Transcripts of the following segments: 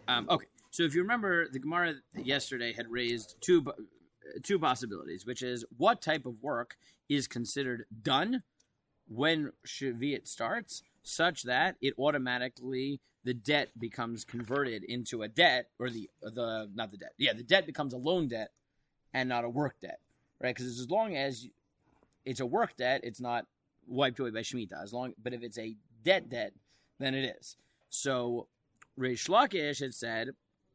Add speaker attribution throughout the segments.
Speaker 1: Okay, so if you remember, the Gemara yesterday had raised two possibilities, which is what type of work is considered done when Shavuot starts, such that it automatically the debt becomes converted into a debt, or the not the debt, the debt becomes a loan debt and not a work debt, right? Because as long as it's a work debt, it's not wiped away by Shemitah. But if it's a debt, then it is. So Reish Lakish had said,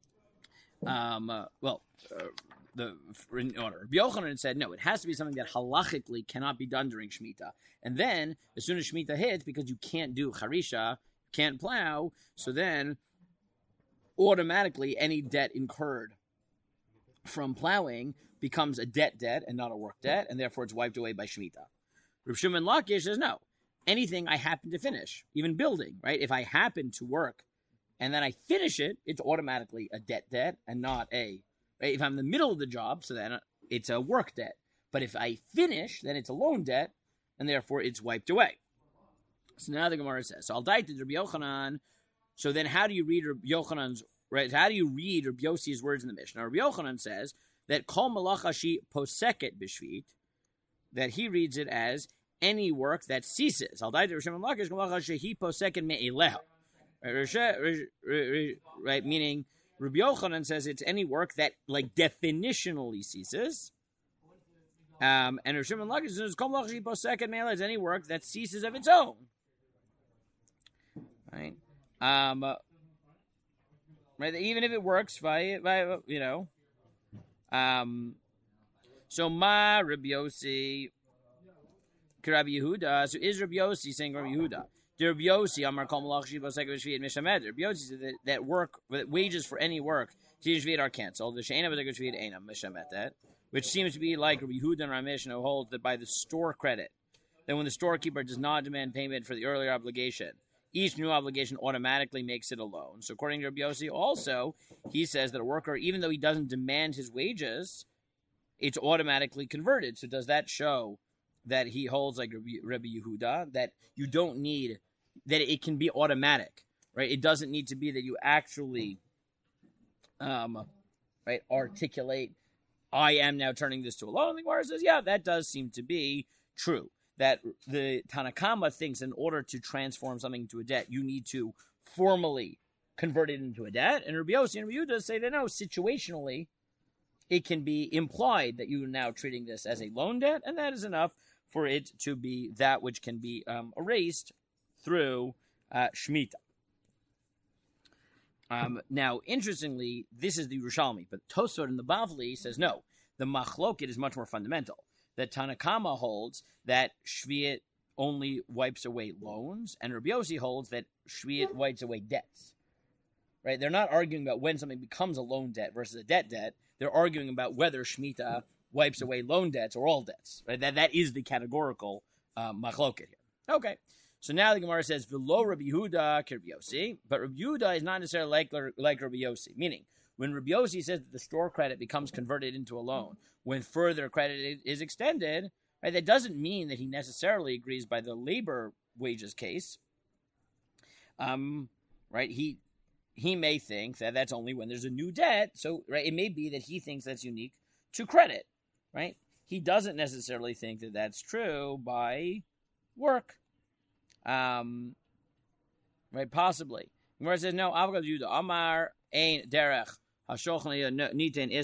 Speaker 1: in order. Rabbi Yochanan said, no, it has to be something that halachically cannot be done during Shemitah. And then, as soon as Shemitah hits, because you can't do Harisha, can't plow, so then automatically any debt incurred from plowing becomes a debt and not a work debt, and therefore it's wiped away by Shemitah. Rav Shimon Lakish says, no, anything I happen to finish, even building, right? If I happen to work and then I finish it, it's automatically a debt and not a, right? If I'm in the middle of the job, so then it's a work debt. But if I finish, then it's a loan debt, and therefore it's wiped away. So now the Gemara says, so Al-Dait did Rabbi Yochanan. So then how do you read Rabbi Yochanan's, right? How do you read Rabbi Yossi's words in the Mishnah? Rabbi Yochanan says that Kol Malacha Shi Poseket B'Shvit, that he reads it as any work that ceases. Al-Dait did Rabbi Malacha Shi Poseket Me'eleha. Right, meaning Rabbi Yochanan says it's any work that, like, definitionally ceases. And Rabbi Shimon Lakish says Kol Malacha Shi Poseket Me'eleha is any work that ceases of its own. Right? Right, even if it works by so Ma Rabbi Yossi Rabbi Yehuda. So is Rabbi Yossi saying Rabbi Yehuda? Rabbi Yossi Amar Kol Malach Shiva Sekah Shvi'it Mishamed. Rabbi Yossi said that wages for any work Tish Shvi'it are canceled. The She'ena B'Sekah Shvi'it Eina Mishamed, which seems to be like Rabbi Yehuda and Ramesh, who holds that by the store credit, that when the storekeeper does not demand payment for the earlier obligation, each new obligation automatically makes it a loan. So according to Rabbi Yossi, also, he says that a worker, even though he doesn't demand his wages, it's automatically converted. So does that show that he holds like Rabbi Yehuda, that you don't need, that it can be automatic, right? It doesn't need to be that you actually, right, articulate, I am now turning this to a loan. The Gemara says, yeah, that does seem to be true. That the Tanakama thinks in order to transform something into a debt, you need to formally convert it into a debt. And Rabbi Yossi and Rabbi Yehuda say that no, situationally, it can be implied that you are now treating this as a loan debt, and that is enough for it to be that which can be erased through Shemitah. Now, interestingly, this is the Yerushalmi, but Tosfot in the Bavli says no. The Machloket is much more fundamental. That Tanakama holds that Shvi'it only wipes away loans, and Rabbi Yossi holds that Shvi'it wipes away debts. Right? They're not arguing about when something becomes a loan debt versus a debt. They're arguing about whether Shemitah wipes away loan debts or all debts. Right? That is the categorical machloket here. Okay. So now the Gemara says, "V'lo Rabbi Yehuda ki Rabbi Yossi," but Rabbi Yehuda is not necessarily like Rabbi Yossi, meaning when Rabbi Yossi says that the store credit becomes converted into a loan when further credit is extended, right, that doesn't mean that he necessarily agrees by the labor wages case. Right, he may think that that's only when there's a new debt. So, right, it may be that he thinks that's unique to credit, right? He doesn't necessarily think that that's true by work, right? Possibly. Where it says no, Avgad Yuda Amar Ein Derech. Where it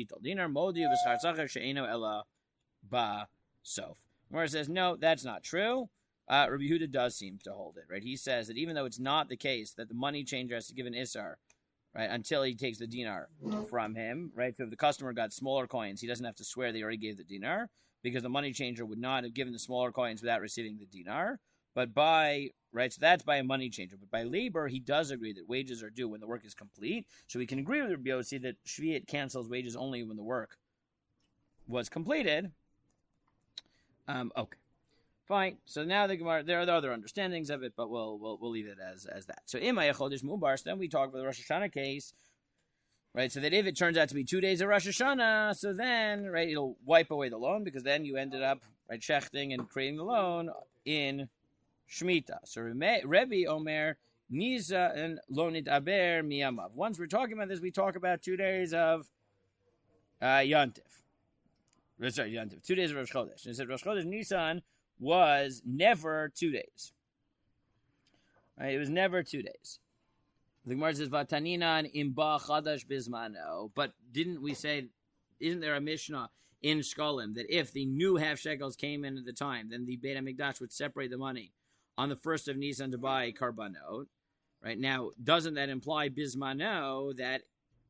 Speaker 1: says, no, that's not true. Rabbi Yehuda does seem to hold it, right? He says that even though it's not the case that the money changer has to give an Isser, right, until he takes the dinar from him, right? So if the customer got smaller coins, he doesn't have to swear they already gave the dinar, because the money changer would not have given the smaller coins without receiving the dinar. But right, so that's by a money changer. But by labor, he does agree that wages are due when the work is complete. So we can agree with Rabbi Yossi that Shvi'it cancels wages only when the work was completed. Okay, fine. So now the Gemara, there are other understandings of it, but we'll leave it as that. So Imay Chodesh Mubars, then we talk about the Rosh Hashanah case, right? So that if it turns out to be 2 days of Rosh Hashanah, so then, right, it'll wipe away the loan, because then you ended up, right, shechting and creating the loan in Shemitah. So Rebbe Omer Nisa and Lonit Aber Miyamav. Once we're talking about this, we talk about 2 days of Yontif. Sorry, Yontif. 2 days of Rosh Chodesh. And it said Rosh Chodesh Nisan was never 2 days. Right? It was never 2 days. The Gemara says Vataninan imba chadash bismano. But didn't we say? Isn't there a Mishnah in Shkolim that if the new half shekels came in at the time, then the Beit HaMikdash would separate the money on the first of Nisan to buy karbanot? Right now, doesn't that imply bismano that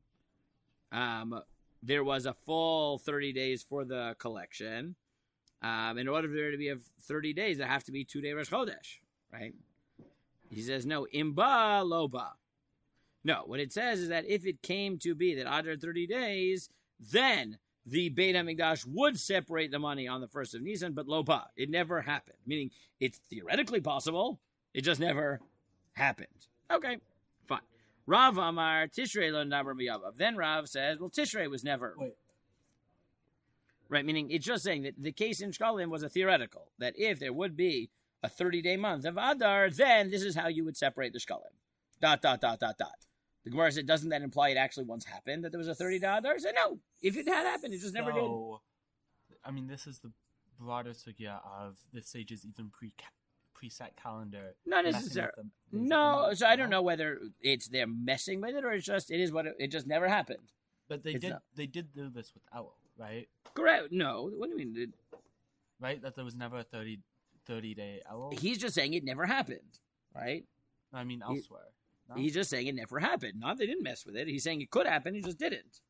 Speaker 1: there was a full 30 days for the collection? In order for there to be a 30 days, there have to be 2 day Rosh Chodesh, right? He says no, imba loba. No, what it says is that if it came to be that after 30 days, then the Beit HaMikdash would separate the money on the first of Nisan, but loba, it never happened. Meaning, it's theoretically possible, it just never happened. Okay, fine. Rav Amar Tishrei lo naber b'yavav. Then Rav says, well, Tishrei was never.
Speaker 2: Wait.
Speaker 1: Right, meaning it's just saying that the case in Shkolim was a theoretical, that if there would be a 30-day month of Adar, then this is how you would separate the Shkolim. ... The Gemara said, doesn't that imply it actually once happened, that there was a 30-day Adar? I said, no. If it had happened, it just never did.
Speaker 2: I mean, this is the broader sugya of the sages even preset calendar.
Speaker 1: Not necessarily. No, so I don't know whether it's they're messing with it or it is what it just never happened.
Speaker 2: But they did do this with Elul, right?
Speaker 1: Correct. No, what do you mean?
Speaker 2: Right, that there was never a 30-day Elul?
Speaker 1: He's just saying it never happened, right?
Speaker 2: I mean, elsewhere. No?
Speaker 1: He's just saying it never happened. Not they didn't mess with it. He's saying it could happen, he just didn't.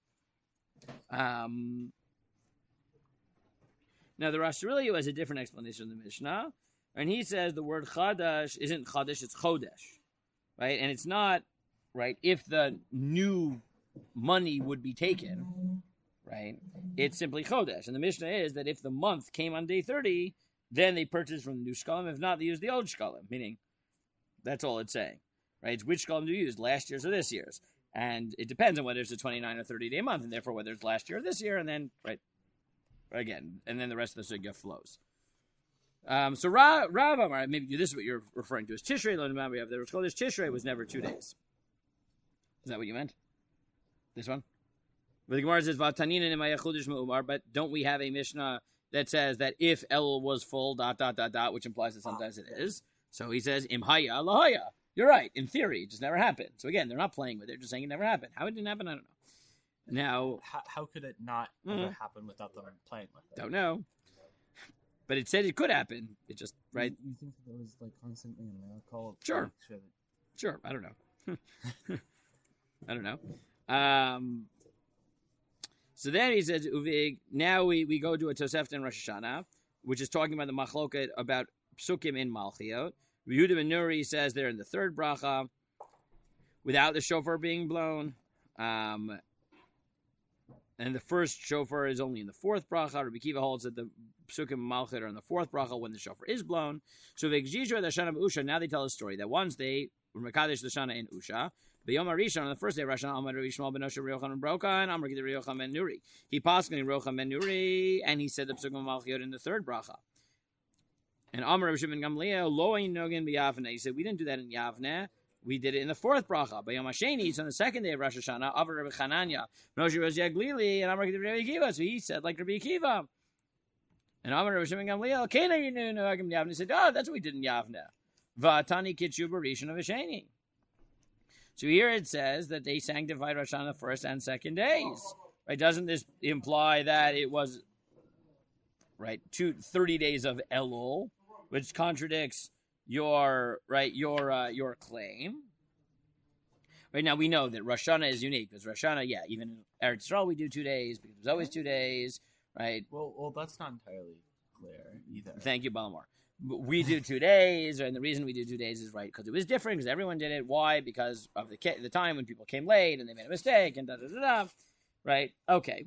Speaker 1: Now, the Rosh Hashanah has a different explanation of the Mishnah. And he says the word chadash isn't chadash, it's chodesh. Right? And it's not, right, if the new money would be taken, right? It's simply chodesh. And the Mishnah is that if the month came on day 30, then they purchased from the new shkalim. If not, they use the old shkalim. Meaning, that's all it's saying. Right? It's which shkalim do you use, last year's or this year's? And it depends on whether it's a 29 or 30-day month, and therefore whether it's last year or this year, and then, right, again, and then the rest of the sugya flows. So Rav Amar, maybe this is what you're referring to, is Tishrei lo nemaber b'yavav. The Rosh Chodesh Tishrei was never 2 days. Is that what you meant? This one? But the Gemara says, V'atanina nima yachudish me'umar, but don't we have a Mishnah that says that if El was full, ... which implies that sometimes it is. So he says, Im haya lahaya. You're right. In theory, it just never happened. So again, they're not playing with it. They're just saying it never happened. How it didn't happen, I don't know. Now,
Speaker 2: how could it not ever happen without them playing with it?
Speaker 1: Don't know. But it said it could happen. It just, right?
Speaker 2: You think that it was like constantly a miracle?
Speaker 1: Sure. Sure. I don't know. I don't know. So then he says, Uvig, now we go to a Tosefta in Rosh Hashanah, which is talking about the machloket about psukim in Malchiot. Yehuda ben Nuri says they're in the third bracha, without the shofar being blown. And the first shofar is only in the fourth bracha. Rabbi Kiva holds that the psukim and malchut are in the fourth bracha when the shofar is blown. So v'gzizra the Shana b'Usha. Now they tell a story that once they were mekadesh the Shana in Usha. B'yom HaRishon, on the first day of Rosh Hashanah, Amar Rabbi Shmuel ben Osher Yochanan Broka, and Amar Rabbi Yochanan ben Nuri. He passed in Yochanan ben Nuri, and he said the psukim and malchut in the third bracha. And Amar Rabbi Shimon Gamliel lo ein nogin b'Yavneh. He said we didn't do that in Yavneh. We did it in the fourth bracha. By Yom HaSheni, so on the second day of Rosh Hashanah, Avar Rabbi Chananya, Moshe was Yaglili, and Amar Rabbi Akiva. So he said like Rabbi Akiva. And Amar Rabbi Shimon Gamliel, Kena Yinu Nogim Yavneh. He said, oh, that's what we did in Yavneh. V'atani Kitshu Barishon of HaSheni. So here it says that they sanctified Rosh Hashanah first and second days. Right? Doesn't this imply that it was, right, 30 days of Elul, which contradicts your claim. Right now we know that Rosh Hashanah is unique because Rosh Hashanah, yeah, even in Eretz Yisrael we do 2 days because there's always 2 days, right?
Speaker 2: Well, that's not entirely clear either.
Speaker 1: Thank you, Balmar. We do 2 days, and the reason we do 2 days is right because it was different because everyone did it. Why? Because of the time when people came late and they made a mistake and right? Okay.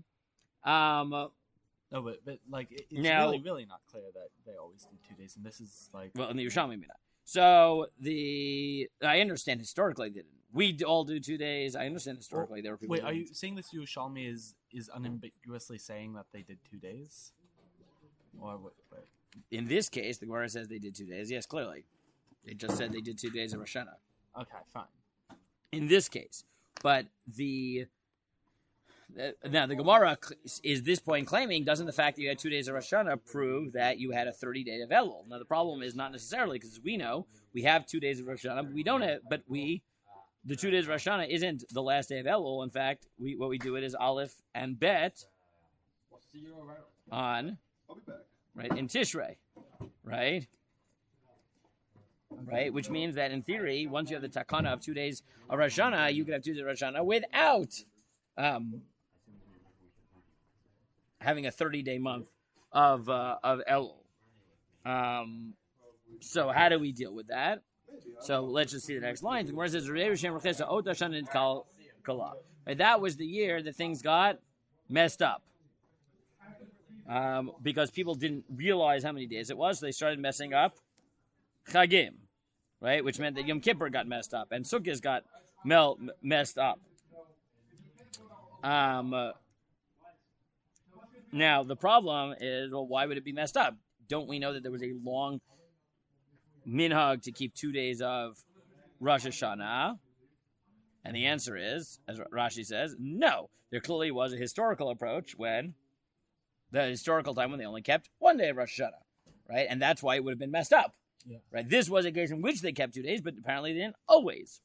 Speaker 2: No, but like it's
Speaker 1: now,
Speaker 2: really not clear that they always do 2 days, and this is like
Speaker 1: in the Yerushalmi maybe not. So I understand historically that we all do 2 days. I understand historically there were people.
Speaker 2: Wait, are you saying this Yerushalmi is unambiguously saying that they did 2 days, or what?
Speaker 1: In this case, the Gemara says they did 2 days. Yes, clearly, they just said they did 2 days of Rosh Hashanah.
Speaker 2: Okay, fine.
Speaker 1: in this case. But now the Gemara is this point claiming, doesn't the fact that you had 2 days of Rosh Hashanah prove that you had a 30-day of Elul? Now the problem is not necessarily, because we know we have 2 days of Rosh Hashanah, but we don't have, the 2 days of Rosh Hashanah isn't the last day of Elul. In fact, what we do it is Aleph and Bet on, right, in Tishrei, right? Right, which means that in theory, once you have the takana of 2 days of Rosh Hashanah, you could have 2 days of Rosh Hashanah without having a 30-day month of Elul. So how do we deal with that? So let's just see the next line. The Gemara says, right, that was the year that things got messed up. Because people didn't realize how many days it was, so they started messing up Chagim, right? Which meant that Yom Kippur got messed up and Sukkot got messed up. Now, the problem is, well, why would it be messed up? Don't we know that there was a long minhag to keep 2 days of Rosh Hashanah? And the answer is, as Rashi says, no. There clearly was a historical approach when the historical time when they only kept 1 day of Rosh Hashanah, right? And that's why it would have been messed up, right? This was a case in which they kept 2 days, but apparently they didn't always.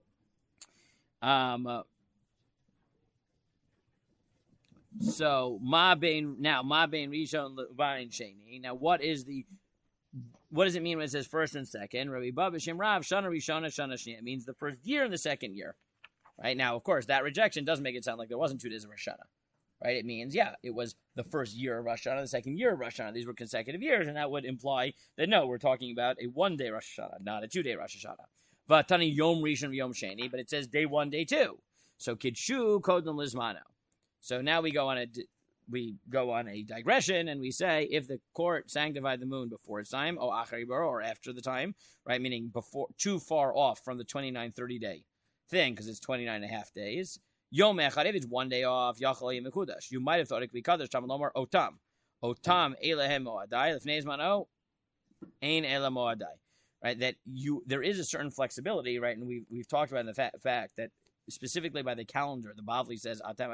Speaker 1: So ma bein rishon levayin sheni. Now, what does it mean when it says first and second? Rabbi Baba B'Shem Rav Shana Rishona Shana Shnia. It means the first year and the second year, right? Now, of course, that rejection does make it sound like there wasn't 2 days of Rosh Hashanah, right? It means, it was the first year of Rosh Hashanah, the second year of Rosh Hashanah. These were consecutive years, and that would imply that no, we're talking about a 1 day Rosh Hashanah, not a 2 day Rosh Hashanah. Vatani Yom Rishon Yom Sheni, but it says day 1, day 2. So Kidshu Kodon Lizmano. So now we go on a digression, and we say if the court sanctified the moon before its time, or after the time, right? Meaning before, too far off from the 29-30 day thing, because it's 29 and a half days. Yom Echad, if it's 1 day off, Yachal Yom Mekudash. You might have thought it could be Kadosh. Tam Lomar Otam Elehem Moadai Lefnei Zmano Ein Ela Moadai. Right, that there is a certain flexibility, right? And we've talked about the fact that specifically by the calendar, the Bavli says atem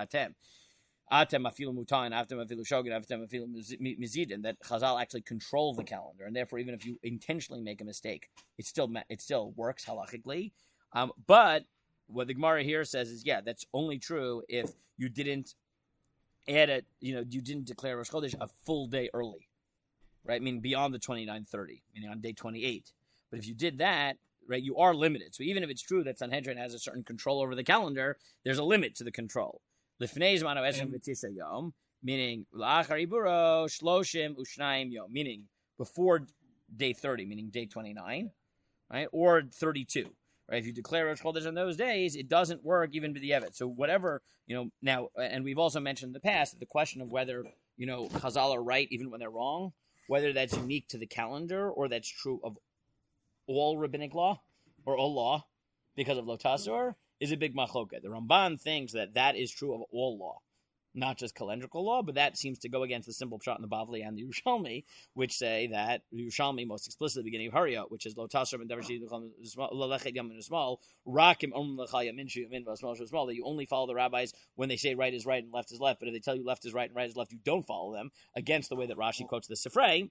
Speaker 1: afilu mutain, atem afilu shogin, atem afilu mizidin. That Chazal actually control the calendar, and therefore, even if you intentionally make a mistake, it still works halachically. But what the Gemara here says is, that's only true if you didn't add it. You didn't declare Rosh Chodesh a full day early, right? I mean, beyond the 29-30, meaning on day 28. But if you did that, right, you are limited. So even if it's true that Sanhedrin has a certain control over the calendar, there's a limit to the control. Lifnei zmano esrim v'tisa yom, meaning la'achar iburo shloshim u'shnayim yom, meaning before day 30, meaning day 29, right, or 32. Right? If you declare Rosh Chodesh on those days, it doesn't work even b'di'evet. So whatever, now, and we've also mentioned in the past that the question of whether, Chazal are right even when they're wrong, whether that's unique to the calendar or that's true of all rabbinic law or all law because of Lotasor is a big machloket. The Ramban thinks that is true of all law, not just calendrical law, but that seems to go against the simple pshat in the Bavli and the Yerushalmi, which say that the Yerushalmi most explicitly beginning of Hariyot, which is Lotasor and Lechet Yam Small, Rakim Yamin Small, that you only follow the rabbis when they say right is right and left is left, but if they tell you left is right and right is left, you don't follow them, against the way that Rashi quotes the Sifrei.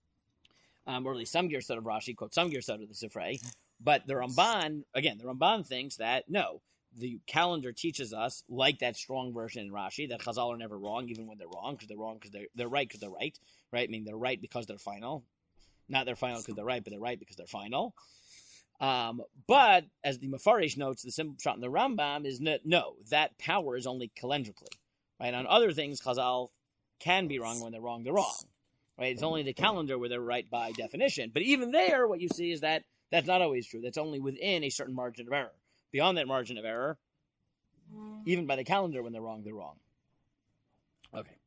Speaker 1: Or at least some Girsot of Rashi quotes some Girsot of the Sifrei. But the Ramban thinks that, no, the calendar teaches us, like that strong version in Rashi, that Chazal are never wrong, even when they're wrong, because they're wrong because they're right because they're right, right? I mean, they're right because they're final. Not they're final because they're right, but they're right because they're final. But, as the Mefarish notes, the simple shot in the Rambam is, no, that power is only calendrically. Right? On other things, Chazal can be wrong when they're wrong, they're wrong. Right? It's only the calendar where they're right by definition. But even there, what you see is that that's not always true. That's only within a certain margin of error. Beyond that margin of error, even by the calendar when they're wrong, they're wrong. Okay.